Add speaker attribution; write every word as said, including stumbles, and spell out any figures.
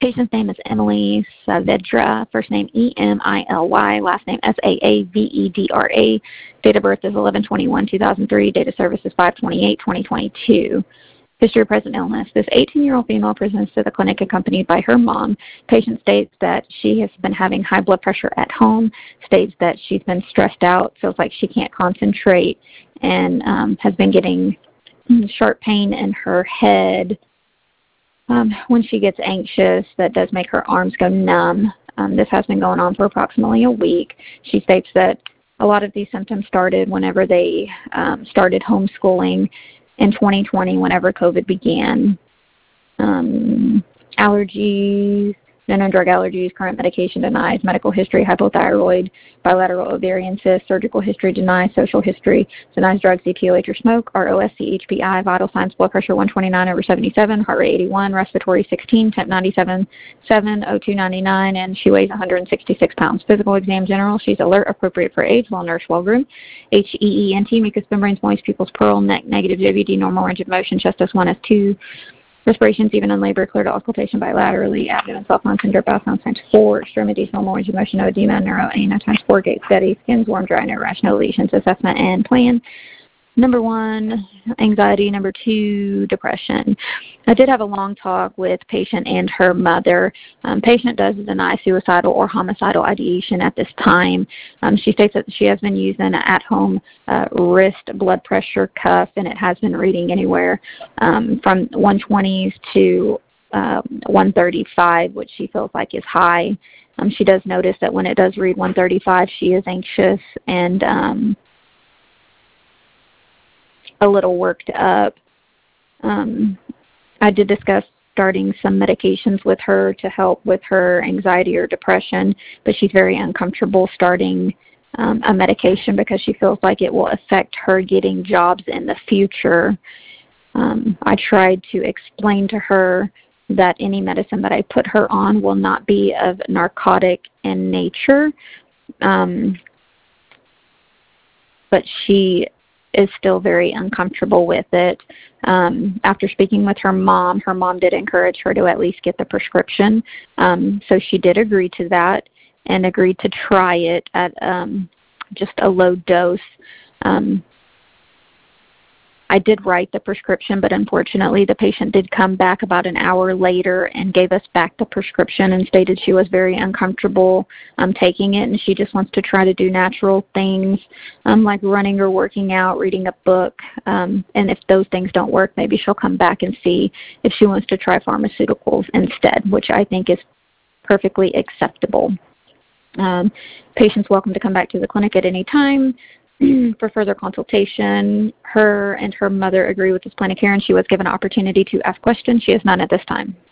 Speaker 1: Patient's name is Emily Saavedra, first name E M I L Y, last name S A A V E D R A. Date of birth is eleven twenty-one two thousand three. Date of service is five twenty-eight twenty twenty-two. History of present illness. This eighteen-year-old female presents to the clinic accompanied by her mom. Patient states that she has been having high blood pressure at home, states that she's been stressed out, feels like she can't concentrate, and um, has been getting sharp pain in her head. Um, when she gets anxious, that does make her arms go numb. Um, this has been going on for approximately a week. She states that a lot of these symptoms started whenever they um, started homeschooling in twenty twenty, whenever COVID began. Um, allergies, no drug allergies, current medication denies, medical history, hypothyroid, bilateral ovarian cyst, surgical history denies, social history denies drugs, E P O H or smoke, R O S C, H P I, vital signs, blood pressure one twenty-nine over seventy-seven, heart rate eighty-one, respiratory sixteen, temp ninety-seven, seven, O two ninety-nine, and she weighs one hundred sixty-six pounds. Physical exam general, she's alert, appropriate for age, well nourished, well groomed. H E E N T, mucous membranes, moist, pupils, pearl, neck, negative, J V D, normal range of motion, chest S one, S two, respirations even in labor, clear to auscultation bilaterally, abdomen self-on, syndrome, bowel sounds times four, extremities normal range of motion, no edema, neuro, ana times four, gait steady, skin's warm, dry, no rash, no lesions, assessment and plan. Number one, anxiety. Number two, depression. I did have a long talk with patient and her mother. Um, patient does deny suicidal or homicidal ideation at this time. Um, she states that she has been using an at-home uh, wrist blood pressure cuff, and it has been reading anywhere um, from one twenties to uh, one thirty-five, which she feels like is high. Um, she does notice that when it does read one thirty-five, she is anxious and um, a little worked up. Um, I did discuss starting some medications with her to help with her anxiety or depression, but she's very uncomfortable starting um, a medication because she feels like it will affect her getting jobs in the future. Um, I tried to explain to her that any medicine that I put her on will not be of narcotic in nature, um, but she is still very uncomfortable with it. Um, after speaking with her mom, her mom did encourage her to at least get the prescription. Um, so she did agree to that and agreed to try it at um, just a low dose. Um, I did write the prescription, but unfortunately the patient did come back about an hour later and gave us back the prescription and stated she was very uncomfortable um, taking it, and she just wants to try to do natural things um, like running or working out, reading a book, um, and if those things don't work, maybe she'll come back and see if she wants to try pharmaceuticals instead, which I think is perfectly acceptable. Um, patients welcome to come back to the clinic at any time for further consultation. Her and her mother agree with this plan of care, and she was given an opportunity to ask questions. She has none at this time.